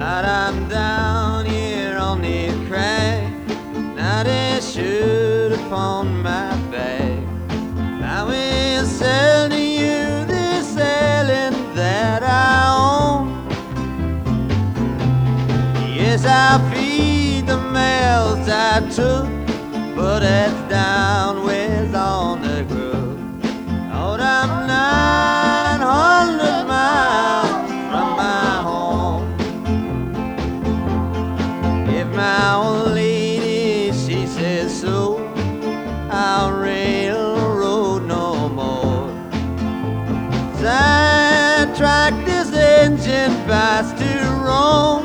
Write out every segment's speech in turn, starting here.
But I'm down here on the crag, now they shoot upon my back. I will sell to you this island that I own. Yes, I feed the mouths I took, but that's down west on the grove. Lord, I'm 900 miles from my home. If my old lady, she says so, I'll railroad no more. Sidetrack this engine past to Rome.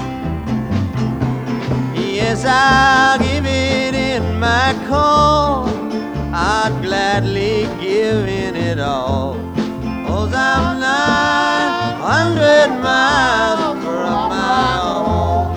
Yes, I'll give it in my call. I'd gladly give in it all. 'Cause I'm 900 miles from my home.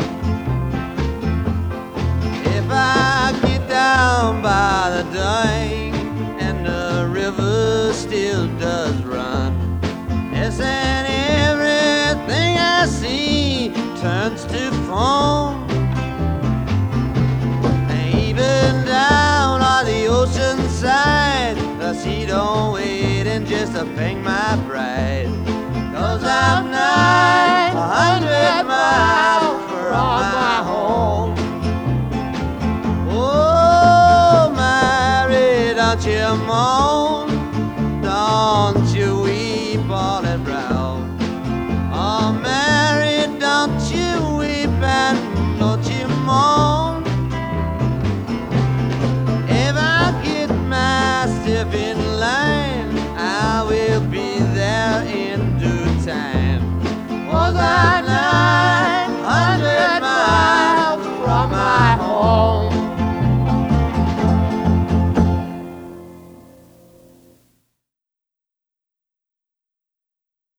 If I get down by the dike and the river still does run, yes, and everything I see turns to foam. The sea don't wait and just to ping my bride, 'cause I'm